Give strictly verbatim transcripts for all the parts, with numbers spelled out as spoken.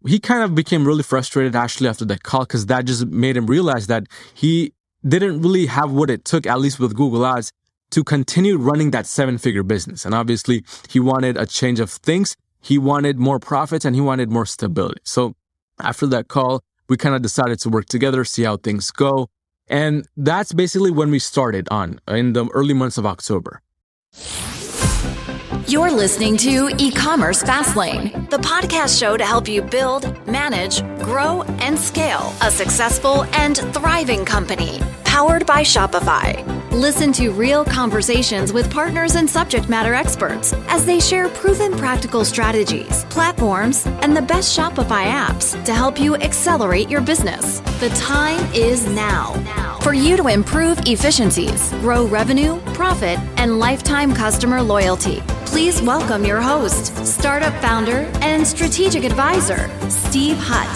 he kind of became really frustrated actually after that call, because that just made him realize that he didn't really have what it took, at least with Google Ads, to continue running that seven-figure business. And obviously, he wanted a change of things. He wanted more profits and he wanted more stability. So after that call, we kind of decided to work together, see how things go. And that's basically when we started on in the early months of October. You're listening to E-Commerce Fastlane, the podcast show to help you build, manage, grow, and scale a successful and thriving company, powered by Shopify. Listen to real conversations with partners and subject matter experts as they share proven practical strategies, platforms, and the best Shopify apps to help you accelerate your business. The time is now for you to improve efficiencies, grow revenue, profit, and lifetime customer loyalty. Please welcome your host, startup founder, and strategic advisor, Steve Hutt.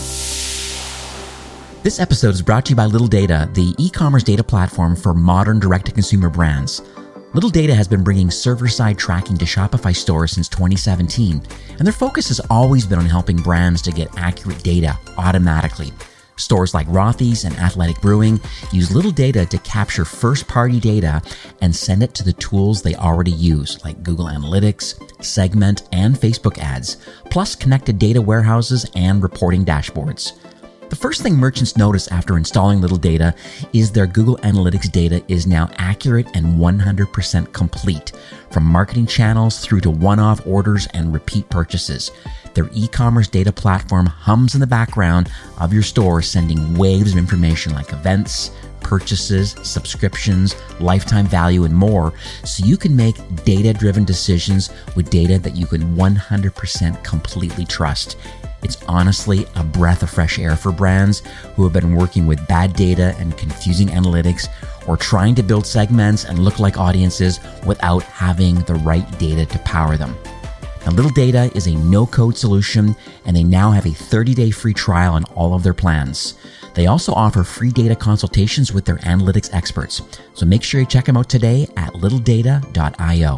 This episode is brought to you by Little Data, the e-commerce data platform for modern direct-to-consumer brands. Little Data has been bringing server-side tracking to Shopify stores since twenty seventeen, and their focus has always been on helping brands to get accurate data automatically. Stores like Rothy's and Athletic Brewing use Little Data to capture first-party data and send it to the tools they already use, like Google Analytics, Segment, and Facebook ads, plus connected data warehouses and reporting dashboards. The first thing merchants notice after installing Little Data is their Google Analytics data is now accurate and one hundred percent complete, from marketing channels through to one-off orders and repeat purchases. Their e-commerce data platform hums in the background of your store, sending waves of information like events, purchases, subscriptions, lifetime value, and more, so you can make data-driven decisions with data that you can one hundred percent completely trust. It's honestly a breath of fresh air for brands who have been working with bad data and confusing analytics, or trying to build segments and look-alike audiences without having the right data to power them. Now, Little Data is a no-code solution, and they now have a thirty-day free trial on all of their plans. They also offer free data consultations with their analytics experts. So make sure you check them out today at little data dot io.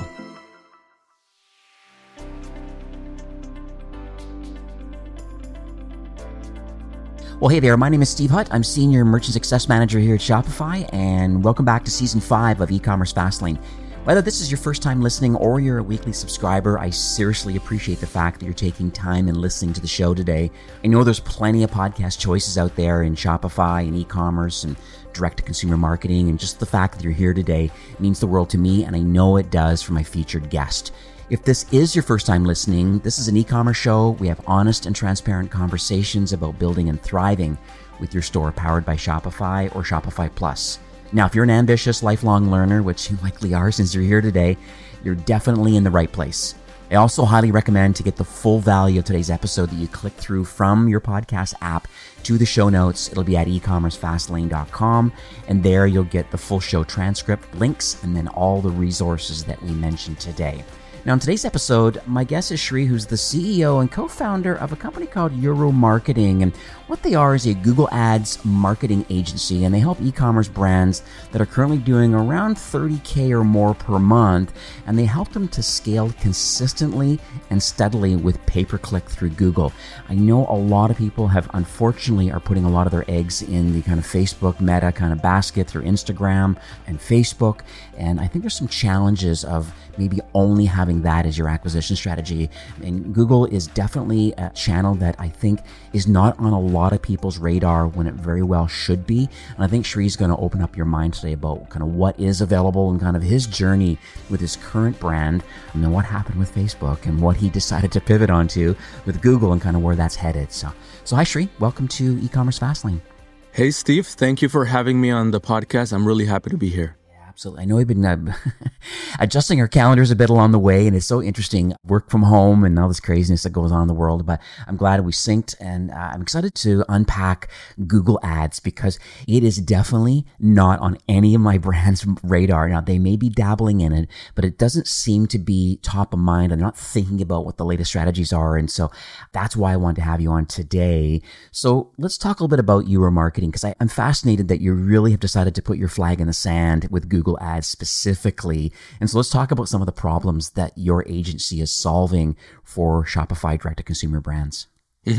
Well, hey there, my name is Steve Hutt. I'm Senior Merchant Success Manager here at Shopify, and welcome back to Season five of E-Commerce Fastlane. Whether this is your first time listening or you're a weekly subscriber, I seriously appreciate the fact that you're taking time and listening to the show today. I know there's plenty of podcast choices out there in Shopify and e-commerce and direct-to-consumer marketing, and just the fact that you're here today means the world to me, and I know it does for my featured guest. If this is your first time listening, this is an e-commerce show. We have honest and transparent conversations about building and thriving with your store powered by Shopify or Shopify Plus. Now, if you're an ambitious, lifelong learner, which you likely are since you're here today, you're definitely in the right place. I also highly recommend to get the full value of today's episode that you click through from your podcast app to the show notes. It'll be at e commerce fastlane dot com, and there you'll get the full show transcript, links, and then all the resources that we mentioned today. Now, in today's episode, my guest is Shri, who's the C E O and co-founder of a company called Euro Marketing. And what they are is a Google Ads marketing agency, and they help e-commerce brands that are currently doing around thirty K or more per month, and they help them to scale consistently and steadily with pay-per-click through Google. I know a lot of people have, unfortunately, are putting a lot of their eggs in the kind of Facebook Meta kind of basket through Instagram and Facebook, and I think there's some challenges of maybe only having that as your acquisition strategy. And Google is definitely a channel that I think is not on a lot of people's radar when it very well should be. And I think Shri's going to open up your mind today about kind of what is available and kind of his journey with his current brand, and then what happened with Facebook and what he decided to pivot onto with Google and kind of where that's headed. So, so hi Shri, welcome to E-Commerce Fastlane. Hey Steve, thank you for having me on the podcast. I'm really happy to be here. Absolutely. I know we've been uh, adjusting our calendars a bit along the way, and it's so interesting, work from home and all this craziness that goes on in the world. But I'm glad we synced, and uh, I'm excited to unpack Google Ads because it is definitely not on any of my brand's radar. Now, they may be dabbling in it, but it doesn't seem to be top of mind. I'm not thinking about what the latest strategies are, and so that's why I wanted to have you on today. So let's talk a little bit about Euro Marketing, because I'm fascinated that you really have decided to put your flag in the sand with Google Google Ads specifically. And so let's talk about some of the problems that your agency is solving for Shopify direct-to-consumer brands. Mm-hmm.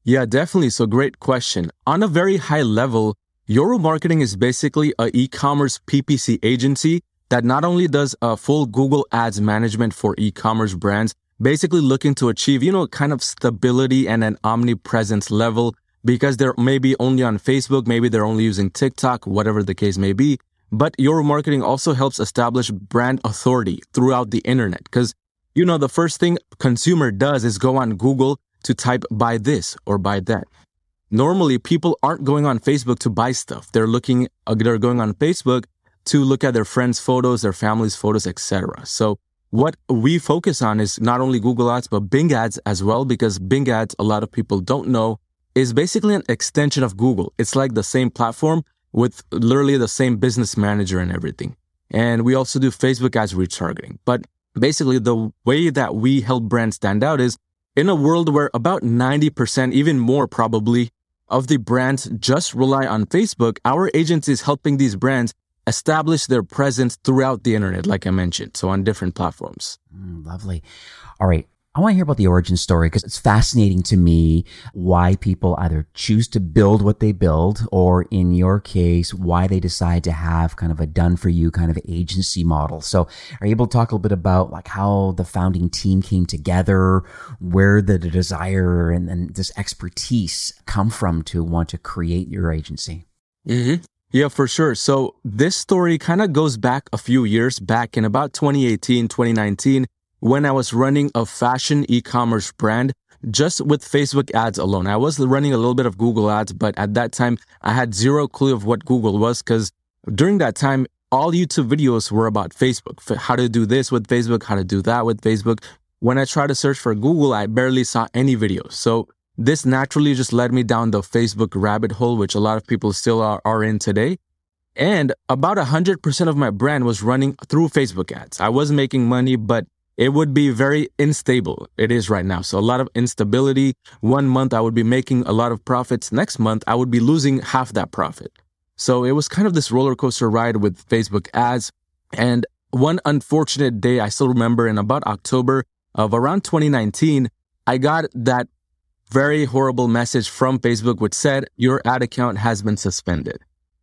Yeah, definitely. So great question. On a very high level, Yoru Marketing is basically an e-commerce P P C agency that not only does a full Google Ads management for e-commerce brands, basically looking to achieve, you know, kind of stability and an omnipresence level because they're maybe only on Facebook, maybe they're only using TikTok, whatever the case may be. But Yoru Marketing also helps establish brand authority throughout the internet because, you know, the first thing consumer does is go on Google to type buy this or buy that. Normally, people aren't going on Facebook to buy stuff. They're looking, uh, they're going on Facebook to look at their friends' photos, their family's photos, et cetera. So what we focus on is not only Google Ads, but Bing Ads as well, because Bing Ads, a lot of people don't know, is basically an extension of Google. It's like the same platform with literally the same business manager and everything. And we also do Facebook ads retargeting. But basically, the way that we help brands stand out is in a world where about ninety percent, even more probably, of the brands just rely on Facebook, our agency is helping these brands establish their presence throughout the internet, like I mentioned, so on different platforms. Mm, lovely. All right. I want to hear about the origin story because it's fascinating to me why people either choose to build what they build or in your case, why they decide to have kind of a done for you kind of agency model. So are you able to talk a little bit about like how the founding team came together, where the, the desire and, and this expertise come from to want to create your agency? Mm-hmm. Yeah, for sure. So this story kind of goes back a few years back in about twenty eighteen, twenty nineteen. When I was running a fashion e-commerce brand just with Facebook ads alone. I was running a little bit of Google ads, but at that time I had zero clue of what Google was because during that time, all YouTube videos were about Facebook, how to do this with Facebook, how to do that with Facebook. When I tried to search for Google, I barely saw any videos. So this naturally just led me down the Facebook rabbit hole, which a lot of people still are, are in today. And about one hundred percent of my brand was running through Facebook ads. I was making money, but it would be very unstable. It is right now. So a lot of instability. One month I would be making a lot of profits. Next month I would be losing half that profit. So it was kind of this roller coaster ride with Facebook ads. And one unfortunate day, I still remember in about October of around twenty nineteen, I got that very horrible message from Facebook which said, your ad account has been suspended.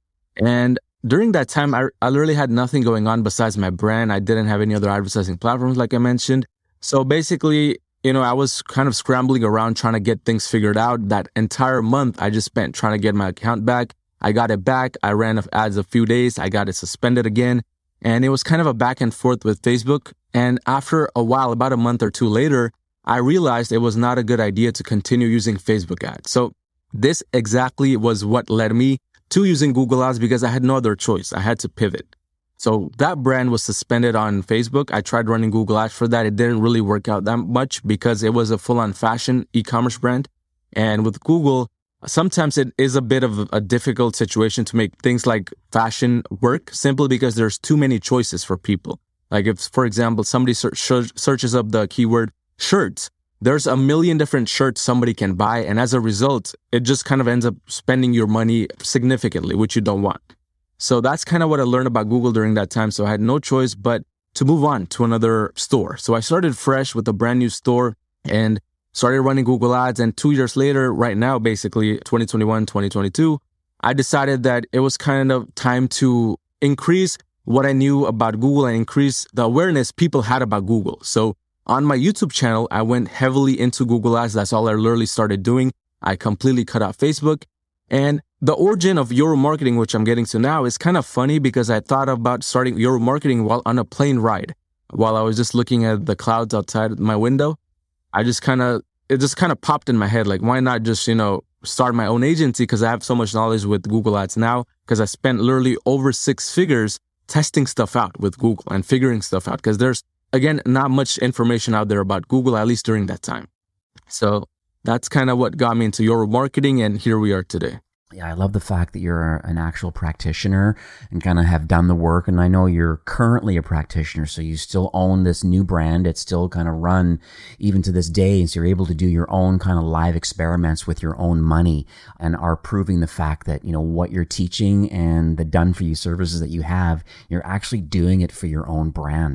And during that time, I, I literally had nothing going on besides my brand. I didn't have any other advertising platforms, like I mentioned. So basically, you know, I was kind of scrambling around trying to get things figured out. That entire month, I just spent trying to get my account back. I got it back. I ran ads a few days. I got it suspended again. And it was kind of a back and forth with Facebook. And after a while, about a month or two later, I realized it was not a good idea to continue using Facebook ads. So this exactly was what led me to using Google Ads because I had no other choice. I had to pivot. So that brand was suspended on Facebook. I tried running Google Ads for that. It didn't really work out that much because it was a full-on fashion e-commerce brand. And with Google, sometimes it is a bit of a difficult situation to make things like fashion work simply because there's too many choices for people. Like if, for example, somebody search, searches up the keyword shirts, there's a million different shirts somebody can buy. And as a result, it just kind of ends up spending your money significantly, which you don't want. So that's kind of what I learned about Google during that time. So I had no choice but to move on to another store. So I started fresh with a brand new store and started running Google Ads. And two years later, right now, basically twenty twenty-one, twenty twenty-two, I decided that it was kind of time to increase what I knew about Google and increase the awareness people had about Google. So on my YouTube channel, I went heavily into Google Ads. That's all I literally started doing. I completely cut out Facebook. And the origin of Yoru Marketing, which I'm getting to now, is kind of funny because I thought about starting Yoru Marketing while on a plane ride. While I was just looking at the clouds outside my window, I just kind of, it just kind of popped in my head. Like, why not just, you know, start my own agency? Because I have so much knowledge with Google Ads now because I spent literally over six figures testing stuff out with Google and figuring stuff out because there's, again, not much information out there about Google, at least during that time. So that's kind of what got me into Yoru Marketing, and here we are today. Yeah, I love the fact that you're an actual practitioner and kind of have done the work. And I know you're currently a practitioner, so you still own this new brand. It's still kind of run even to this day. And so you're able to do your own kind of live experiments with your own money and are proving the fact that, you know, what you're teaching and the done for you services that you have, you're actually doing it for your own brand.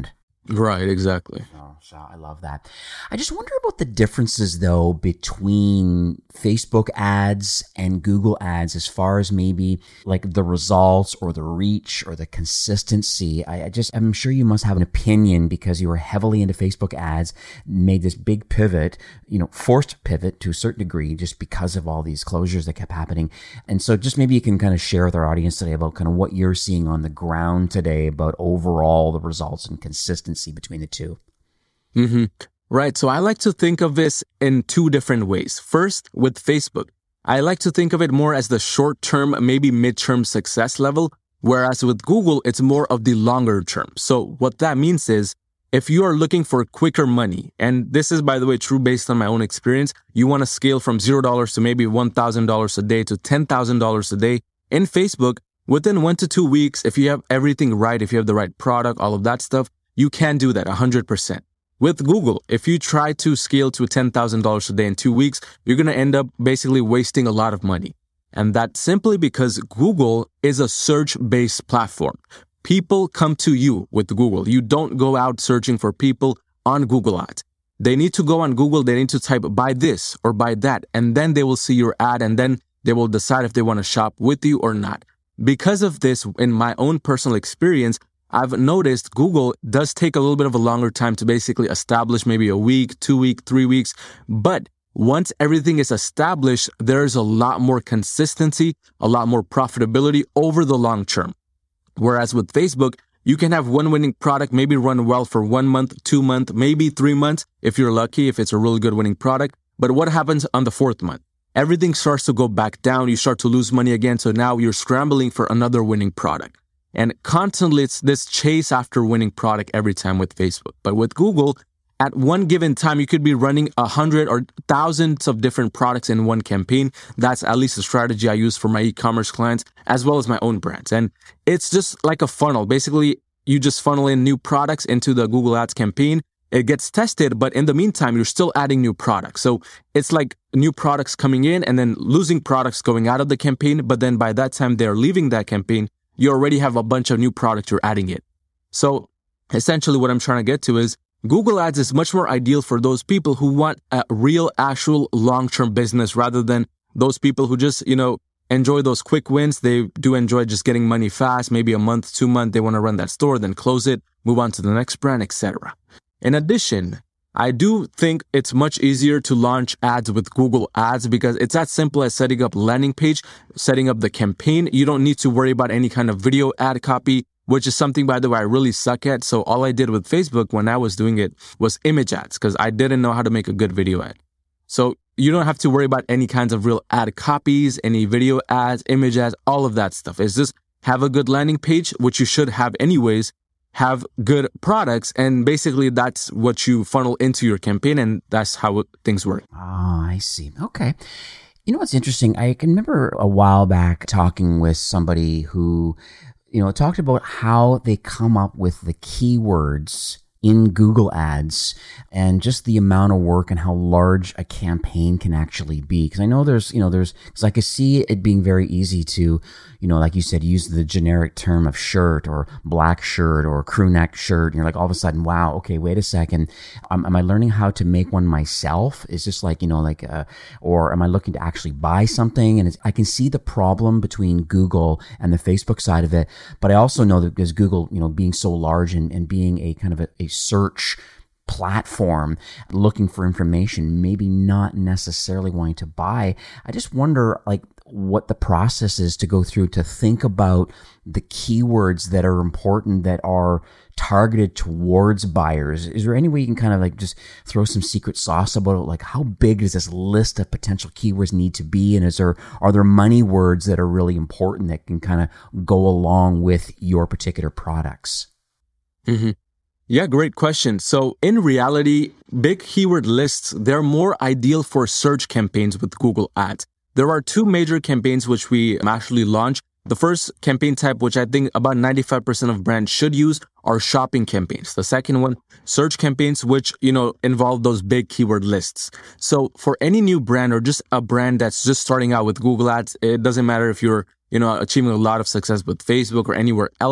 Right, exactly. Oh, so I love that. I just wonder about the differences, though, between Facebook ads and Google ads as far as maybe like the results or the reach or the consistency. I, I just, I'm sure you must have an opinion because you were heavily into Facebook ads, made this big pivot, you know, forced pivot to a certain degree just because of all these closures that kept happening. And so just maybe you can kind of share with our audience today about kind of what you're seeing on the ground today about overall the results and consistency between the two. Mm-hmm. Right. So I like to think of this in two different ways. First, with Facebook, I like to think of it more as the short-term, maybe mid-term success level, whereas with Google, it's more of the longer term. So what that means is if you are looking for quicker money, and this is, by the way, true based on my own experience, you want to scale from zero dollars to maybe one thousand dollars a day to ten thousand dollars a day in Facebook within one to two weeks. If you have everything right, if you have the right product, all of that stuff, you can do that one hundred percent. With Google, if you try to scale to ten thousand dollars a day in two weeks, you're going to end up basically wasting a lot of money. And that's simply because Google is a search-based platform. People come to you with Google. You don't go out searching for people on Google Ads. They need to go on Google. They need to type buy this or buy that, and then they will see your ad, and then they will decide if they want to shop with you or not. Because of this, in my own personal experience, I've noticed Google does take a little bit of a longer time to basically establish, maybe a week, two weeks, three weeks. But once everything is established, there's a lot more consistency, a lot more profitability over the long term. Whereas with Facebook, you can have one winning product, maybe run well for one month, two months, maybe three months, if you're lucky, if it's a really good winning product. But what happens on the fourth month? Everything starts to go back down. You start to lose money again. So now you're scrambling for another winning product. And constantly, it's this chase after winning product every time with Facebook. But with Google, at one given time, you could be running a hundred or thousands of different products in one campaign. That's at least a strategy I use for my e-commerce clients, as well as my own brands. And it's just like a funnel. Basically, you just funnel in new products into the Google Ads campaign. It gets tested, but in the meantime, you're still adding new products. So it's like new products coming in and then losing products going out of the campaign. But then by that time they're leaving that campaign, you already have a bunch of new products you're adding in. So essentially what I'm trying to get to is Google Ads is much more ideal for those people who want a real, actual long-term business rather than those people who just, you know, enjoy those quick wins. They do enjoy just getting money fast, maybe a month, two months. They want to run that store, then close it, move on to the next brand, et cetera. In addition, I do think it's much easier to launch ads with Google Ads because it's as simple as setting up landing page, setting up the campaign. You don't need to worry about any kind of video ad copy, which is something, by the way, I really suck at. So all I did with Facebook when I was doing it was image ads because I didn't know how to make a good video ad. So you don't have to worry about any kinds of real ad copies, any video ads, image ads, all of that stuff. It's just have a good landing page, which you should have anyways, have good products, and basically that's what you funnel into your campaign, and that's how things work. Oh, I see. Okay. You know what's interesting? I can remember a while back talking with somebody who, you know, talked about how they come up with the keywords in Google Ads and just the amount of work and how large a campaign can actually be. Because I know there's, you know, there's, because I could see it being very easy to, you know, like you said, use the generic term of shirt or black shirt or crew neck shirt. And you're like, all of a sudden, wow, okay, wait a second. Um, am I learning how to make one myself? Is this like, you know, like, uh, or am I looking to actually buy something? And it's, I can see the problem between Google and the Facebook side of it. But I also know that because Google, you know, being so large and, and being a kind of a, a search platform looking for information, maybe not necessarily wanting to buy. I just wonder like what the process is to go through to think about the keywords that are important that are targeted towards buyers. Is there any way you can kind of like just throw some secret sauce about it? Like how big does this list of potential keywords need to be? And is there, are there money words that are really important that can kind of go along with your particular products? Mm-hmm. Yeah, great question. So in reality, big keyword lists, they're more ideal for search campaigns with Google Ads. There are two major campaigns which we actually launched. The first campaign type, which I think about ninety-five percent of brands should use, are shopping campaigns. The second one, search campaigns, which, you know, involve those big keyword lists. So for any new brand or just a brand that's just starting out with Google Ads, it doesn't matter if you're, you know, achieving a lot of success with Facebook or anywhere else.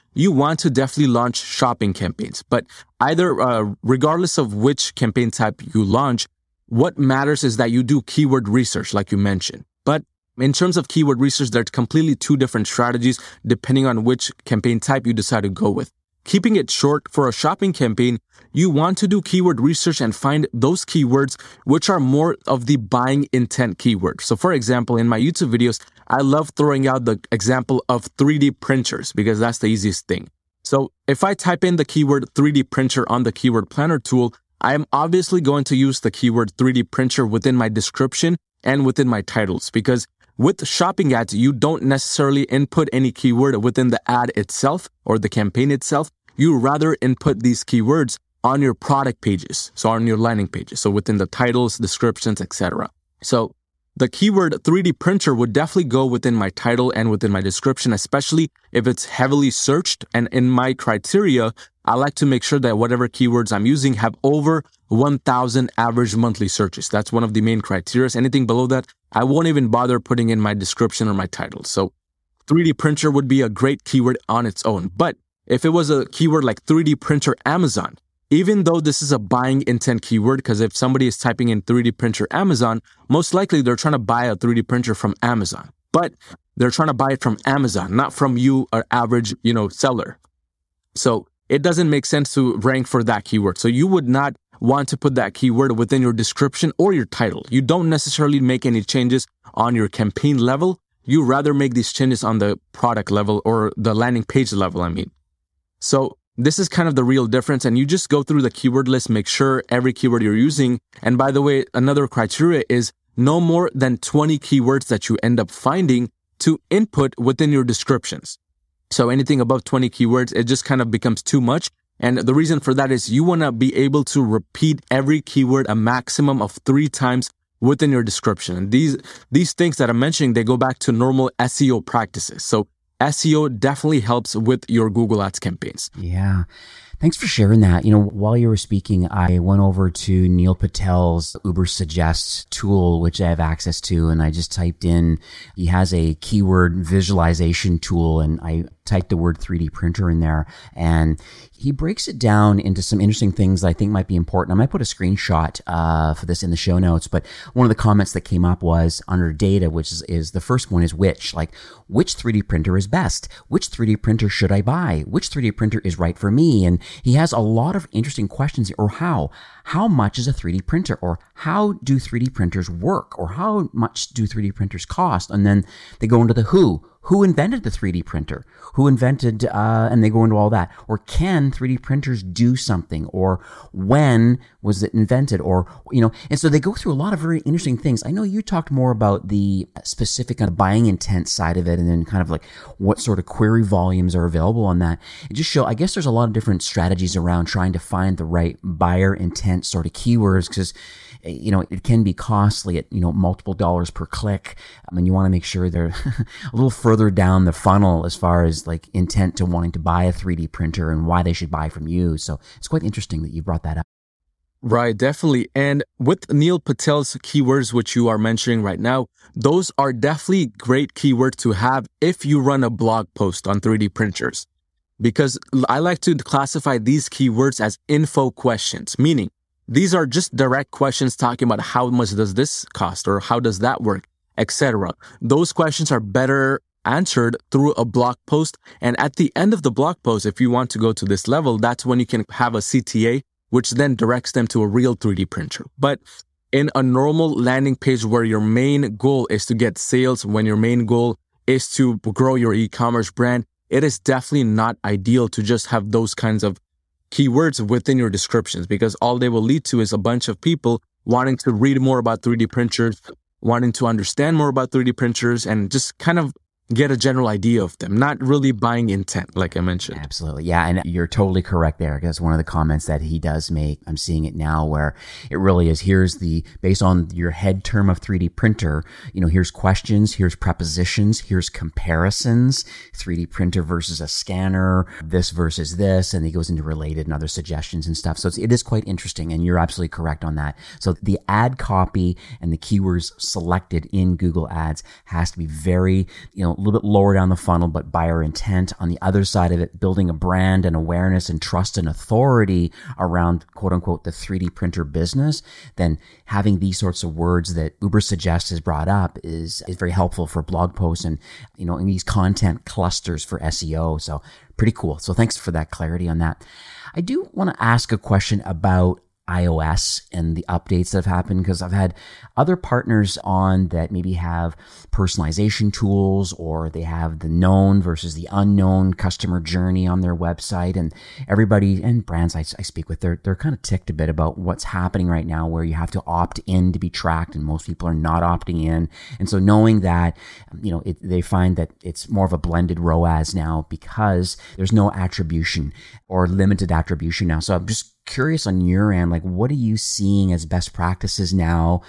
you want to definitely launch shopping campaigns. But either, uh, regardless of which campaign type you launch, what matters is that you do keyword research, like you mentioned. But in terms of keyword research, there's completely two different strategies depending on which campaign type you decide to go with. Keeping it short, for a shopping campaign, you want to do keyword research and find those keywords which are more of the buying intent keywords. So for example, in my YouTube videos, I love throwing out the example of three D printers because that's the easiest thing. So if I type in the keyword three D printer on the keyword planner tool, I am obviously going to use the keyword three D printer within my description and within my titles, because with shopping ads, you don't necessarily input any keyword within the ad itself or the campaign itself. You rather input these keywords on your product pages, so on your landing pages, so within the titles, descriptions, et cetera. So the keyword three D printer would definitely go within my title and within my description, especially if it's heavily searched. And in my criteria, I like to make sure that whatever keywords I'm using have over one thousand average monthly searches. That's one of the main criteria. Anything below that, I won't even bother putting in my description or my title. So three D printer would be a great keyword on its own. But if it was a keyword like three D printer Amazon, even though this is a buying intent keyword, because if somebody is typing in three D printer Amazon, most likely they're trying to buy a three D printer from Amazon. But they're trying to buy it from Amazon, not from you, an average, you know, seller. So it doesn't make sense to rank for that keyword. So you would not want to put that keyword within your description or your title. You don't necessarily make any changes on your campaign level. You rather make these changes on the product level or the landing page level, I mean. So this is kind of the real difference. And you just go through the keyword list, make sure every keyword you're using. And by the way, another criteria is no more than twenty keywords that you end up finding to input within your descriptions. So anything above twenty keywords, it just kind of becomes too much. And the reason for that is you want to be able to repeat every keyword a maximum of three times within your description. And these, these things that I'm mentioning, they go back to normal S E O practices. So S E O definitely helps with your Google Ads campaigns. Yeah. Thanks for sharing that. You know, while you were speaking, I went over to Neil Patel's Ubersuggest tool, which I have access to, and I just typed in, he has a keyword visualization tool, and I typed the word three D printer in there, and he breaks it down into some interesting things that I think might be important. I might put a screenshot uh, for this in the show notes, but one of the comments that came up was under data, which is, is the first one is which, like which three D printer is best? Which three D printer should I buy? Which three D printer is right for me? And he has a lot of interesting questions, or how, how much is a three D printer, or how do three D printers work, or how much do three D printers cost? And then they go into the who. Who invented the three D printer? Who invented, uh, and they go into all that. Or can three D printers do something? Or when was it invented? Or, you know, and so they go through a lot of very interesting things. I know you talked more about the specific kind of buying intent side of it, and then kind of like what sort of query volumes are available on that. It just show, I guess there's a lot of different strategies around trying to find the right buyer intent sort of keywords, because, you know, it can be costly at, you know, multiple dollars per click. I mean, you want to make sure they're a little further down the funnel as far as like intent to wanting to buy a three D printer and why they should buy from you. So it's quite interesting that you brought that up. Right, definitely. And with Neil Patel's keywords, which you are mentioning right now, those are definitely great keywords to have if you run a blog post on three D printers. Because I like to classify these keywords as info questions, meaning these are just direct questions talking about how much does this cost, or how does that work, et cetera. Those questions are better answered through a blog post. And at the end of the blog post, if you want to go to this level, that's when you can have a C T A, which then directs them to a real three D printer. But in a normal landing page where your main goal is to get sales, when your main goal is to grow your e-commerce brand, it is definitely not ideal to just have those kinds of keywords within your descriptions, because all they will lead to is a bunch of people wanting to read more about three D printers, wanting to understand more about three D printers, and just kind of get a general idea of them, not really buying intent, like I mentioned. Absolutely. Yeah. And you're totally correct there, because one of the comments that he does make, I'm seeing it now, where it really is, here's the, based on your head term of three D printer, you know, here's questions, here's prepositions, here's comparisons, three D printer versus a scanner, this versus this, and he goes into related and other suggestions and stuff. So it's, it is quite interesting, and you're absolutely correct on that. So the ad copy and the keywords selected in Google Ads has to be very, you know, little bit lower down the funnel, but buyer intent. On the other side of it, building a brand and awareness and trust and authority around quote unquote the three D printer business, then having these sorts of words that Ubersuggest has brought up is, is very helpful for blog posts and, you know, in these content clusters for S E O. So pretty cool. So thanks for that clarity on that. I do want to ask a question about iOS and the updates that have happened, because I've had other partners on that maybe have personalization tools, or they have the known versus the unknown customer journey on their website. And everybody and brands I, I speak with, they're, they're kind of ticked a bit about what's happening right now, where you have to opt in to be tracked and most people are not opting in. And so knowing that, you know, it, they find that it's more of a blended R O A S now because there's no attribution or limited attribution now. So I'm just curious on your end, like, what are you seeing as best practices now?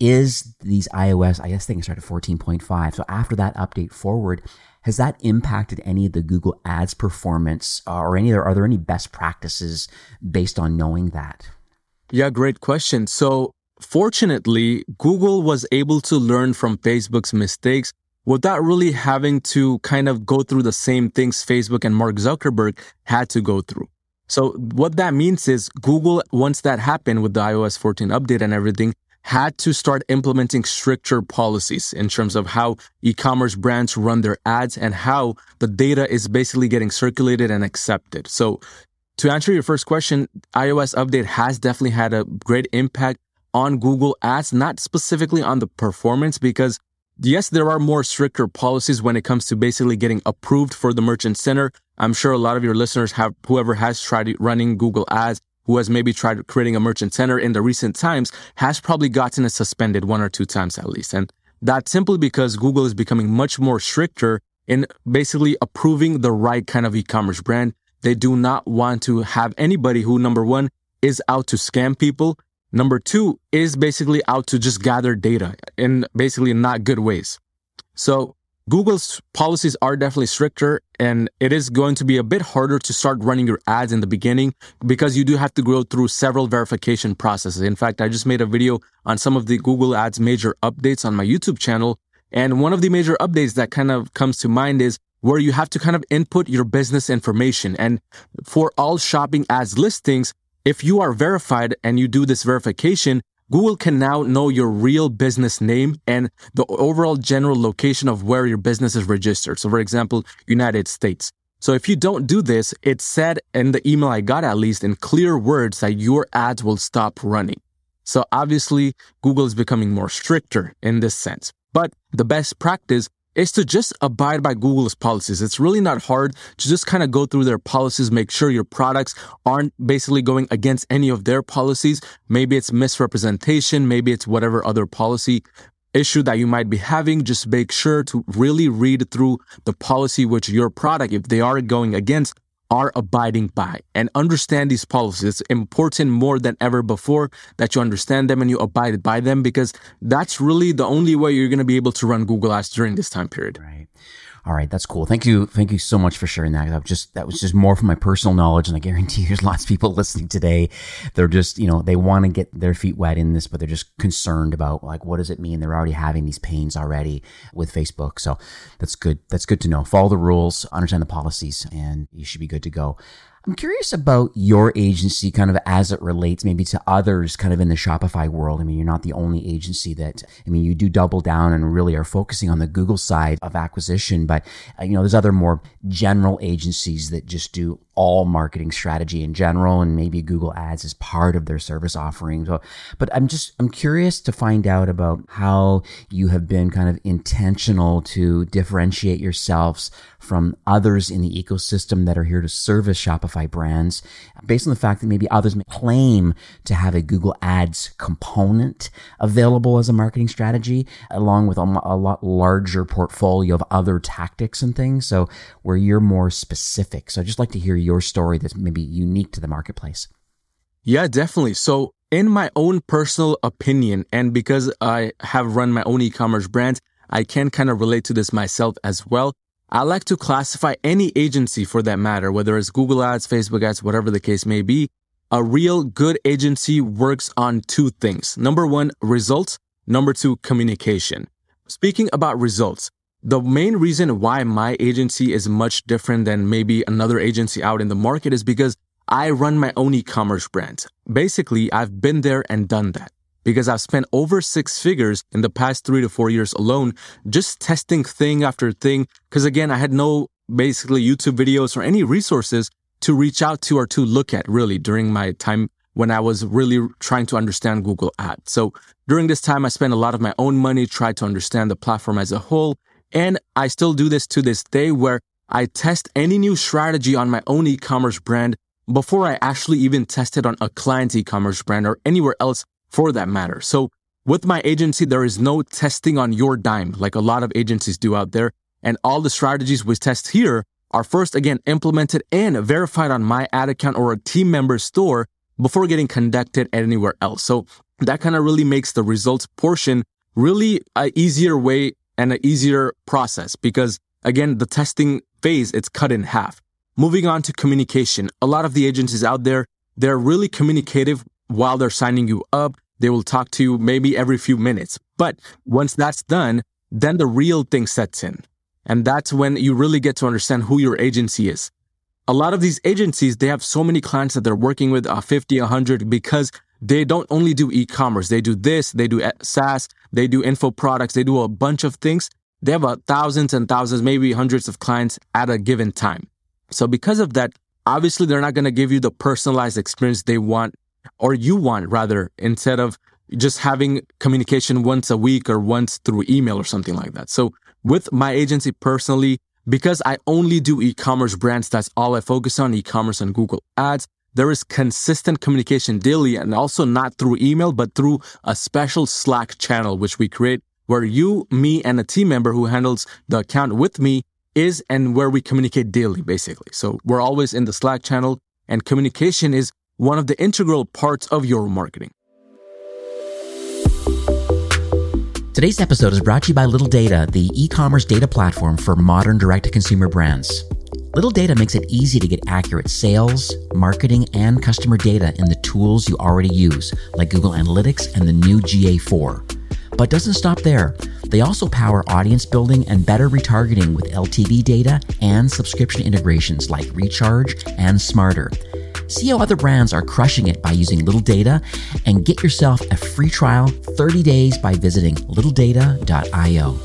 Is these iOS, I guess they can start at fourteen point five. So after that update forward, has that impacted any of the Google Ads performance, uh, or any, are there any best practices based on knowing that? Yeah, great question. So fortunately, Google was able to learn from Facebook's mistakes without really having to kind of go through the same things Facebook and Mark Zuckerberg had to go through. So what that means is Google, once that happened with the i O S fourteen update and everything, had to start implementing stricter policies in terms of how e-commerce brands run their ads and how the data is basically getting circulated and accepted. So to answer your first question, iOS update has definitely had a great impact on Google Ads, not specifically on the performance, because yes, there are more stricter policies when it comes to basically getting approved for the Merchant Center. I'm sure a lot of your listeners have, whoever has tried running Google Ads, who has maybe tried creating a Merchant Center in the recent times, has probably gotten it suspended one or two times at least. And that's simply because Google is becoming much more stricter in basically approving the right kind of e-commerce brand. They do not want to have anybody who, number one, is out to scam people. Number two is basically out to just gather data in basically not good ways. So Google's policies are definitely stricter, and it is going to be a bit harder to start running your ads in the beginning because you do have to go through several verification processes. In fact, I just made a video on some of the Google Ads major updates on my YouTube channel. And one of the major updates that kind of comes to mind is where you have to kind of input your business information. And for all shopping ads listings, if you are verified and you do this verification, Google can now know your real business name and the overall general location of where your business is registered. So for example, United States. So if you don't do this, it said in the email I got, at least in clear words, that your ads will stop running. So obviously, Google is becoming more stricter in this sense. But the best practice is to just abide by Google's policies. It's really not hard to just kind of go through their policies, make sure your products aren't basically going against any of their policies. Maybe it's misrepresentation, maybe it's whatever other policy issue that you might be having. Just make sure to really read through the policy which your product, if they are going against, are abiding by, and understand these policies. It's important more than ever before that you understand them and you abide by them, because that's really the only way you're going to be able to run Google Ads during this time period. Right. All right, that's cool. Thank you. Thank you so much for sharing that. That was just, that was just more from my personal knowledge. And I guarantee you there's lots of people listening today. They're just, you know, they want to get their feet wet in this, but they're just concerned about, like, what does it mean? They're already having these pains already with Facebook. So that's good. That's good to know. Follow the rules, understand the policies, and you should be good to go. I'm curious about your agency kind of as it relates maybe to others kind of in the Shopify world. I mean, you're not the only agency that, I mean, you do double down and really are focusing on the Google side of acquisition, but uh, you know, there's other more general agencies that just do all marketing strategy in general, and maybe Google Ads is part of their service offering. So, but I'm just, I'm curious to find out about how you have been kind of intentional to differentiate yourselves from others in the ecosystem that are here to service Shopify brands, based on the fact that maybe others may claim to have a Google Ads component available as a marketing strategy, along with a, a lot larger portfolio of other tactics and things. So where you're more specific. So I'd just like to hear your story that's maybe unique to the marketplace. Yeah, definitely. So in my own personal opinion, and because I have run my own e-commerce brand, I can kind of relate to this myself as well. I like to classify any agency for that matter, whether it's Google Ads, Facebook Ads, whatever the case may be. A real good agency works on two things. Number one, results. Number two, communication. Speaking about results, the main reason why my agency is much different than maybe another agency out in the market is because I run my own e-commerce brand. Basically, I've been there and done that because I've spent over six figures in the past three to four years alone just testing thing after thing. Because again, I had no basically YouTube videos or any resources to reach out to or to look at really during my time when I was really trying to understand Google Ads. So during this time, I spent a lot of my own money, tried to understand the platform as a whole. And I still do this to this day where I test any new strategy on my own e-commerce brand before I actually even test it on a client's e-commerce brand or anywhere else for that matter. So with my agency, there is no testing on your dime like a lot of agencies do out there. And all the strategies we test here are first, again, implemented and verified on my ad account or a team member store before getting conducted anywhere else. So that kind of really makes the results portion really an easier way and an easier process because, again, the testing phase, it's cut in half. Moving on to communication. A lot of the agencies out there, they're really communicative while they're signing you up. They will talk to you maybe every few minutes. But once that's done, then the real thing sets in. And that's when you really get to understand who your agency is. A lot of these agencies, they have so many clients that they're working with, uh, fifty, one hundred, because they don't only do e-commerce. They do this, they do SaaS, they do info products, they do a bunch of things. They have uh, thousands and thousands, maybe hundreds of clients at a given time. So because of that, obviously they're not going to give you the personalized experience they want or you want rather instead of just having communication once a week or once through email or something like that. So with my agency personally, because I only do e-commerce brands, that's all I focus on, e-commerce and Google Ads, there is consistent communication daily and also not through email, but through a special Slack channel, which we create where you, me, and a team member who handles the account with me is and where we communicate daily, basically. So we're always in the Slack channel and communication is one of the integral parts of your marketing. Today's episode is brought to you by Little Data, the e-commerce data platform for modern direct-to-consumer brands. Little Data makes it easy to get accurate sales, marketing, and customer data in the tools you already use, like Google Analytics and the new G A four. But doesn't stop there. They also power audience building and better retargeting with L T V data and subscription integrations like Recharge and Smarter. See how other brands are crushing it by using Little Data and get yourself a free trial thirty days by visiting little data dot io.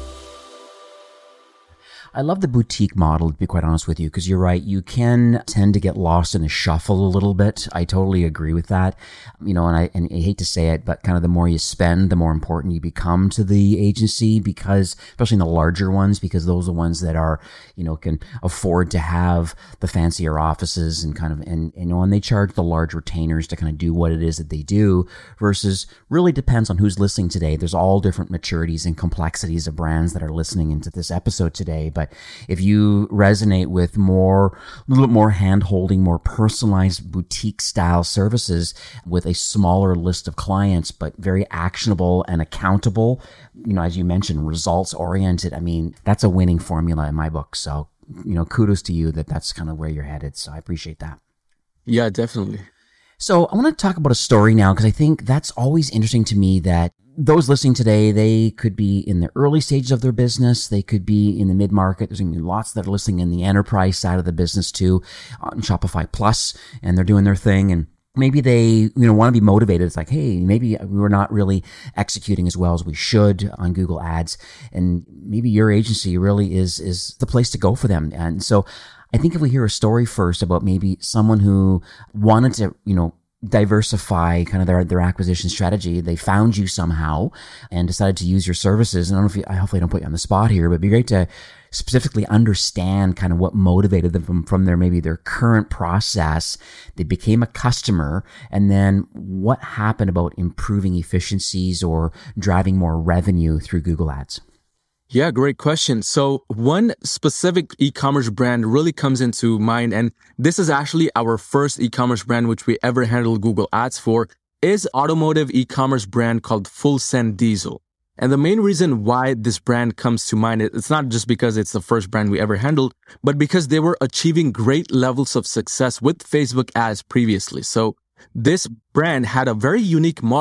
I love the boutique model, to be quite honest with you, because you're right. You can tend to get lost in a shuffle a little bit. I totally agree with that. You know, and I, and I hate to say it, but kind of the more you spend, the more important you become to the agency because, especially in the larger ones, because those are the ones that are, you know, can afford to have the fancier offices and kind of, and, you know, and they charge the large retainers to kind of do what it is that they do versus really depends on who's listening today. There's all different maturities and complexities of brands that are listening into this episode today. But But if you resonate with more, a little bit more hand-holding, more personalized boutique-style services with a smaller list of clients, but very actionable and accountable, you know, as you mentioned, results-oriented, I mean, that's a winning formula in my book. So, you know, kudos to you that that's kind of where you're headed. So I appreciate that. Yeah, definitely. So I want to talk about a story now because I think that's always interesting to me that those listening today, they could be in the early stages of their business. They could be in the mid-market. There's going to be lots that are listening in the enterprise side of the business too, on Shopify Plus, and they're doing their thing. And maybe they, you know, want to be motivated. It's like, hey, maybe we're not really executing as well as we should on Google Ads. And maybe your agency really is, is the place to go for them. And so I think if we hear a story first about maybe someone who wanted to, you know, diversify kind of their, their acquisition strategy. They found you somehow and decided to use your services. And I don't know if you, I hopefully don't put you on the spot here, but it'd be great to specifically understand kind of what motivated them from, from their, maybe their current process. They became a customer, and then what happened about improving efficiencies or driving more revenue through Google Ads? Yeah, great question. So one specific e-commerce brand really comes into mind, and this is actually our first e-commerce brand which we ever handled Google Ads for, is automotive e-commerce brand called Full Send Diesel. And the main reason why this brand comes to mind, it's not just because it's the first brand we ever handled, but because they were achieving great levels of success with Facebook ads previously. So this brand had a very unique model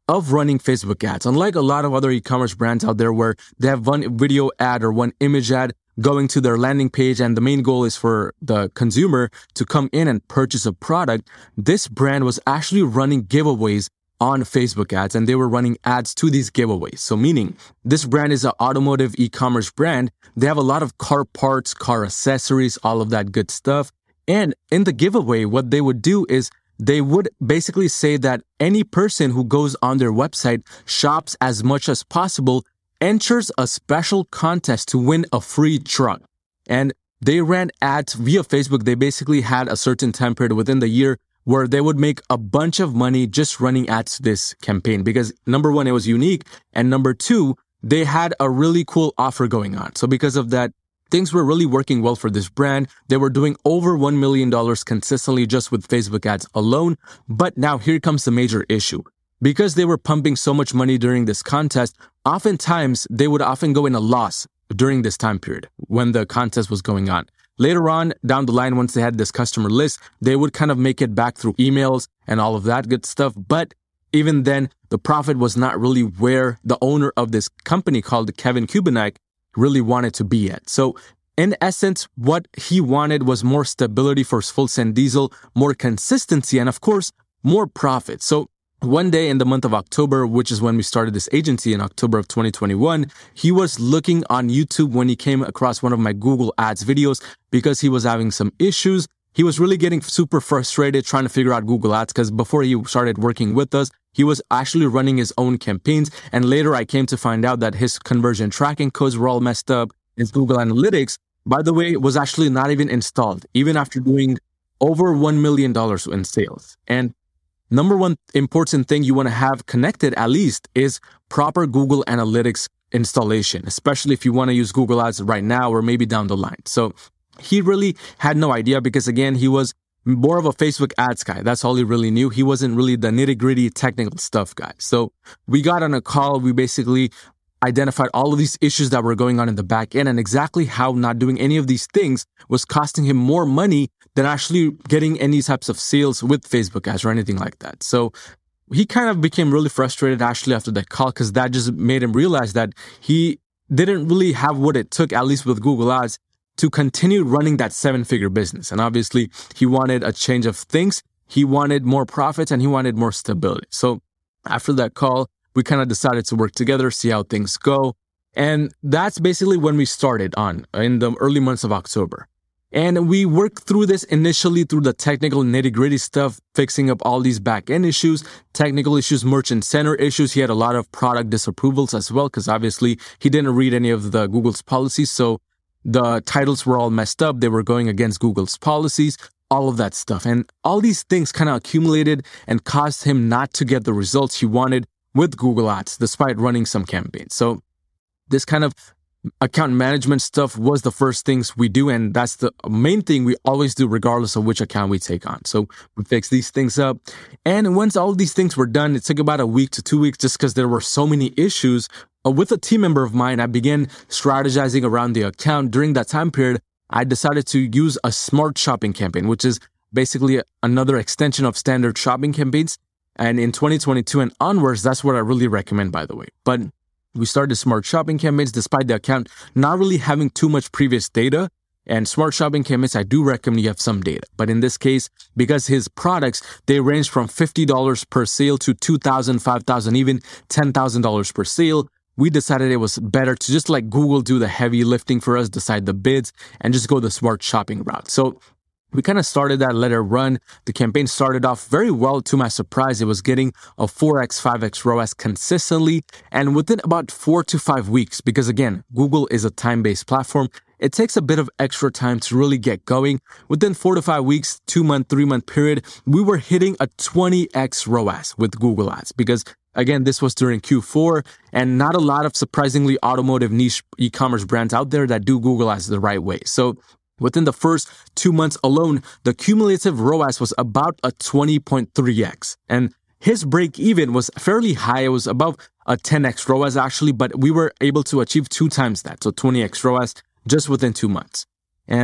of running Facebook ads. Unlike a lot of other e-commerce brands out there where they have one video ad or one image ad going to their landing page and the main goal is for the consumer to come in and purchase a product, this brand was actually running giveaways on Facebook ads, and they were running ads to these giveaways. So meaning this brand is an automotive e-commerce brand. They have a lot of car parts, car accessories, all of that good stuff. And in the giveaway, what they would do is they would basically say that any person who goes on their website, shops as much as possible, enters a special contest to win a free truck. And they ran ads via Facebook. They basically had a certain time period within the year where they would make a bunch of money just running ads to this campaign because number one, it was unique. And number two, they had a really cool offer going on. So because of that, things were really working well for this brand. They were doing over one million dollars consistently just with Facebook ads alone. But now here comes the major issue. Because they were pumping so much money during this contest, oftentimes they would often go in a loss during this time period when the contest was going on. Later on, down the line, once they had this customer list, they would kind of make it back through emails and all of that good stuff. But even then, the profit was not really where the owner of this company called Kevin Kubinaik really wanted to be at. So in essence, what he wanted was more stability for Full Send Diesel, more consistency, and of course, more profit. So one day in the month of October, which is when we started this agency in October of twenty twenty-one, he was looking on YouTube when he came across one of my Google Ads videos because he was having some issues. He was really getting super frustrated trying to figure out Google Ads because before he started working with us, he was actually running his own campaigns. And later I came to find out that his conversion tracking codes were all messed up. His Google Analytics, by the way, was actually not even installed, even after doing over one million dollars in sales. And number one important thing you want to have connected at least is proper Google Analytics installation, especially if you want to use Google Ads right now or maybe down the line. So he really had no idea because again, he was more of a Facebook ads guy. That's all he really knew. He wasn't really the nitty gritty technical stuff guy. So we got on a call. We basically identified all of these issues that were going on in the back end and exactly how not doing any of these things was costing him more money than actually getting any types of sales with Facebook ads or anything like that. So he kind of became really frustrated actually after that call because that just made him realize that he didn't really have what it took, at least with Google Ads, to continue running that seven-figure business. And obviously, he wanted a change of things. He wanted more profits and he wanted more stability. So after that call, we kind of decided to work together, see how things go. And that's basically when we started on in the early months of October. And we worked through this initially through the technical nitty-gritty stuff, fixing up all these back-end issues, technical issues, merchant center issues. He had a lot of product disapprovals as well, because obviously he didn't read any of the Google's policies. So the titles were all messed up. They were going against Google's policies, all of that stuff. And all these things kind of accumulated and caused him not to get the results he wanted with Google Ads, despite running some campaigns. So this kind of account management stuff was the first things we do. And that's the main thing we always do, regardless of which account we take on. So we fix these things up. And once all these things were done, it took about a week to two weeks just because there were so many issues. Uh, with a team member of mine, I began strategizing around the account. During that time period, I decided to use a smart shopping campaign, which is basically another extension of standard shopping campaigns. And in twenty twenty-two and onwards, that's what I really recommend, by the way. But we started smart shopping campaigns despite the account not really having too much previous data. And smart shopping campaigns, I do recommend you have some data. But in this case, because his products, they range from fifty dollars per sale to two thousand dollars, five thousand dollars, even ten thousand dollars per sale, we decided it was better to just let Google do the heavy lifting for us, decide the bids, and just go the smart shopping route. So we kind of started that, let it run. The campaign started off very well. To my surprise, it was getting a four X, five X R O A S consistently. And within about four to five weeks, because again, Google is a time-based platform, it takes a bit of extra time to really get going. Within four to five weeks, two month, three month period, we were hitting a twenty X R O A S with Google Ads because again, this was during Q four and not a lot of surprisingly automotive niche e-commerce brands out there that do Google Ads the right way. So within the first two months alone, the cumulative R O A S was about a twenty point three X. And his break even was fairly high. It was above a ten X R O A S actually, but we were able to achieve two times that. So twenty X R O A S just within two months. And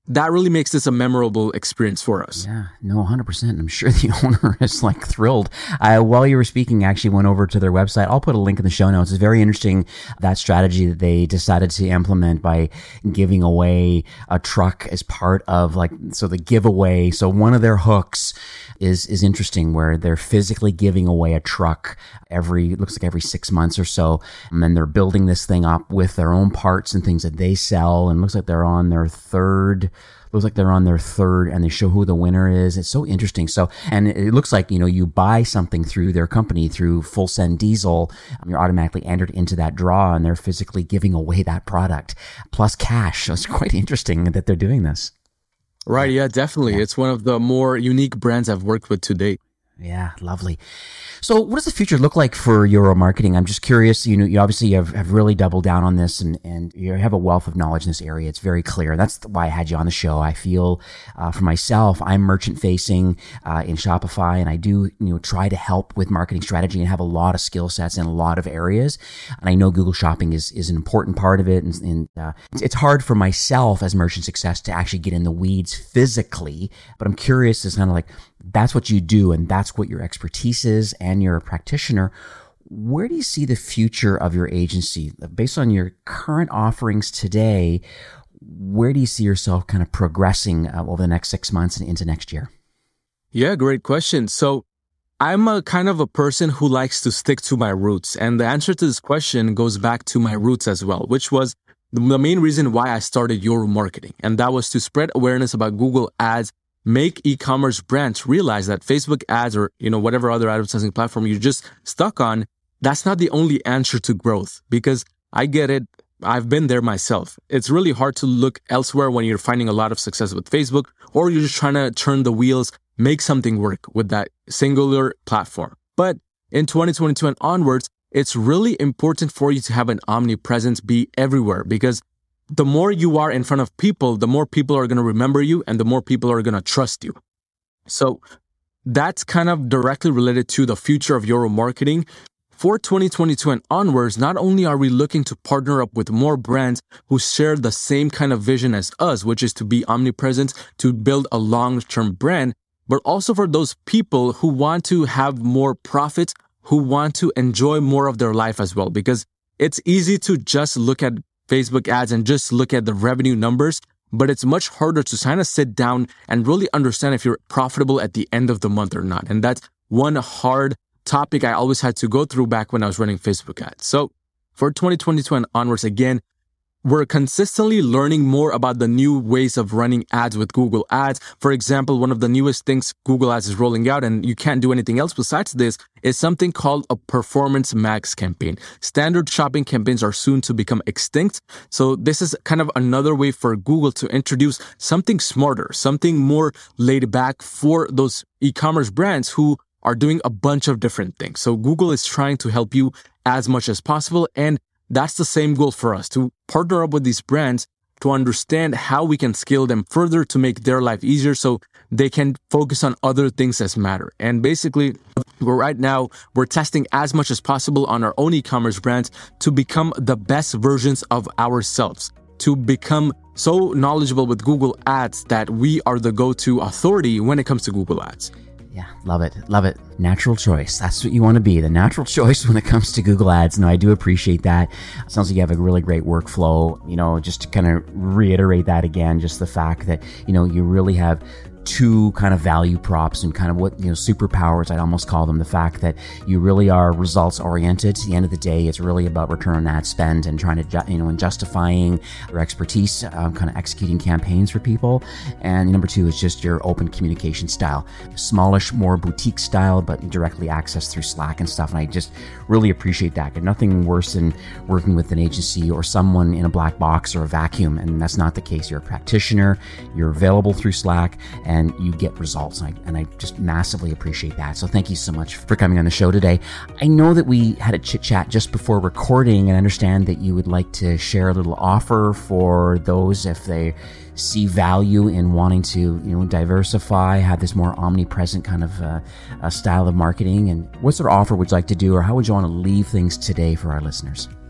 that really makes this a memorable experience for us. Yeah, no, one hundred percent. I'm sure the owner is like thrilled. Uh, while you were speaking, I actually went over to their website. I'll put a link in the show notes. It's very interesting, that strategy that they decided to implement by giving away a truck as part of like, so the giveaway. So one of their hooks is, is interesting, where they're physically giving away a truck every, looks like every six months or so. And then they're building this thing up with their own parts and things that they sell. And it looks like they're on their third Looks like they're on their third, and they show who the winner is. It's so interesting. So, and it looks like, you know, you buy something through their company, through Full Send Diesel, you're automatically entered into that draw, and they're physically giving away that product plus cash. So it's quite interesting that they're doing this. Right. Yeah, definitely. Yeah. It's one of the more unique brands I've worked with to date. Yeah, lovely. So what does the future look like for Euro Marketing? I'm just curious, you know, you obviously have, have really doubled down on this, and, and you have a wealth of knowledge in this area. It's very clear. That's why I had you on the show. I feel, uh, for myself, I'm merchant facing, uh, in Shopify, and I do, you know, try to help with marketing strategy and have a lot of skill sets in a lot of areas. And I know Google Shopping is, is an important part of it. And, and uh, it's, it's hard for myself as merchant success to actually get in the weeds physically, but I'm curious, it's kind of like, that's what you do, and that's what your expertise is, and you're a practitioner. Where do you see the future of your agency? Based on your current offerings today, where do you see yourself kind of progressing uh, over the next six months and into next year? Yeah, great question. So I'm a kind of a person who likes to stick to my roots. And the answer to this question goes back to my roots as well, which was the main reason why I started Euro Marketing. And that was to spread awareness about Google Ads, make e-commerce brands realize that Facebook ads, or, you know, whatever other advertising platform you're just stuck on, that's not the only answer to growth. Because I get it. I've been there myself. It's really hard to look elsewhere when you're finding a lot of success with Facebook, or you're just trying to turn the wheels, make something work with that singular platform. But in twenty twenty-two and onwards, it's really important for you to have an omnipresence, be everywhere, because the more you are in front of people, the more people are going to remember you, and the more people are going to trust you. So that's kind of directly related to the future of Euro Marketing. For twenty twenty-two and onwards, not only are we looking to partner up with more brands who share the same kind of vision as us, which is to be omnipresent, to build a long-term brand, but also for those people who want to have more profit, who want to enjoy more of their life as well. Because it's easy to just look at Facebook ads and just look at the revenue numbers, but it's much harder to kind of sit down and really understand if you're profitable at the end of the month or not. And that's one hard topic I always had to go through back when I was running Facebook ads. So for twenty twenty-two and onwards, again, we're consistently learning more about the new ways of running ads with Google Ads. For example, one of the newest things Google Ads is rolling out, and you can't do anything else besides this, is something called a Performance Max campaign. Standard shopping campaigns are soon to become extinct. So this is kind of another way for Google to introduce something smarter, something more laid back for those e-commerce brands who are doing a bunch of different things. So Google is trying to help you as much as possible, and that's the same goal for us, to partner up with these brands to understand how we can scale them further to make their life easier so they can focus on other things that matter. And basically, we're right now, we're testing as much as possible on our own e-commerce brands to become the best versions of ourselves, to become so knowledgeable with Google Ads that we are the go-to authority when it comes to Google Ads. Yeah, love it. Love it. Natural choice. That's what you want to be, the natural choice when it comes to Google Ads. No, I do appreciate that. It sounds like you have a really great workflow. You know, just to kind of reiterate that again, just the fact that, you know, you really have two kind of value props and kind of what, you know, superpowers, I'd almost call them. The fact that you really are results oriented. At the end of the day, it's really about return on ad spend and trying to, ju- you know, and justifying your expertise, um, kind of executing campaigns for people. And number two is just your open communication style, smallish, more boutique style, but directly accessed through Slack and stuff. And I just really appreciate that. And nothing worse than working with an agency or someone in a black box or a vacuum. And that's not the case. You're a practitioner, you're available through Slack, and and you get results. And I, and I just massively appreciate that. So thank you so much for coming on the show today. I know that we had a chit chat just before recording, and I understand that you would like to share a little offer for those if they see value in wanting to, you know, diversify, have this more omnipresent kind of uh, uh, style of marketing. And what sort of offer would you like to do, or how would you want to leave things today for our listeners?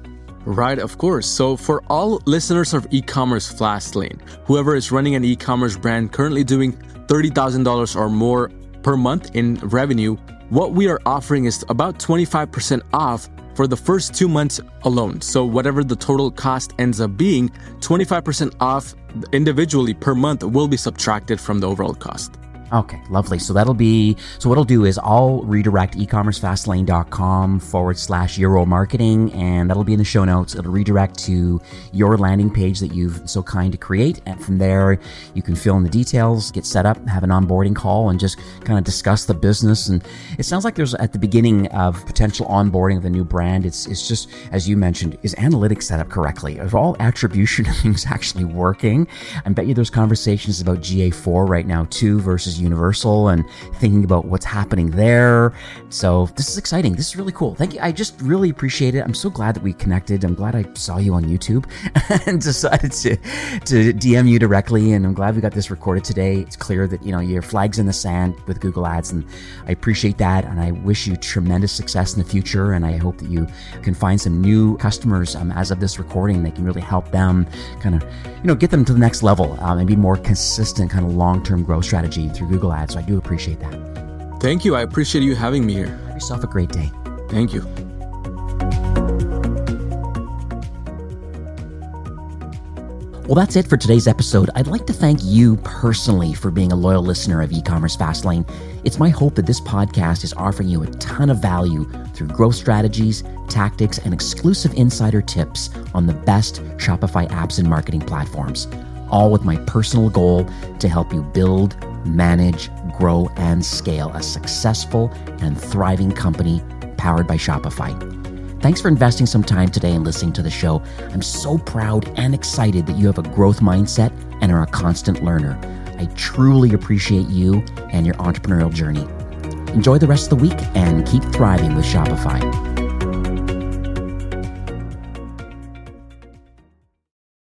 Right, of course. So for all listeners of E-commerce Fastlane, whoever is running an e-commerce brand currently doing thirty thousand dollars or more per month in revenue, what we are offering is about twenty-five percent off for the first two months alone. So whatever the total cost ends up being, twenty-five percent off individually per month will be subtracted from the overall cost. Okay, lovely. So that'll be, so what I'll do is I'll redirect ecommercefastlane.com forward slash Euro marketing, and that'll be in the show notes. It'll redirect to your landing page that you've so kind to create. And from there, you can fill in the details, get set up, have an onboarding call, and just kind of discuss the business. And it sounds like there's at the beginning of potential onboarding of the new brand, it's it's just, as you mentioned, is analytics set up correctly? Are all attribution things actually working? I bet you there's conversations about G A four right now too versus Universal and thinking about what's happening there. So this is exciting. This is really cool. Thank you. I just really appreciate it. I'm so glad that we connected. I'm glad I saw you on YouTube and decided to, to D M you directly. And I'm glad we got this recorded today. It's clear that, you know, your flag's in the sand with Google Ads, and I appreciate that. And I wish you tremendous success in the future. And I hope that you can find some new customers um, as of this recording. They can really help them kind of, you know, get them to the next level um, and be more consistent kind of long-term growth strategy through Google Ads. So I do appreciate that. Thank you. I appreciate you having me here. Have yourself a great day. Thank you. Well, that's it for today's episode. I'd like to thank you personally for being a loyal listener of E-commerce Fastlane. It's my hope that this podcast is offering you a ton of value through growth strategies, tactics, and exclusive insider tips on the best Shopify apps and marketing platforms, all with my personal goal to help you build, manage, grow, and scale a successful and thriving company powered by Shopify. Thanks for investing some time today and listening to the show. I'm so proud and excited that you have a growth mindset and are a constant learner. I truly appreciate you and your entrepreneurial journey. Enjoy the rest of the week and keep thriving with Shopify.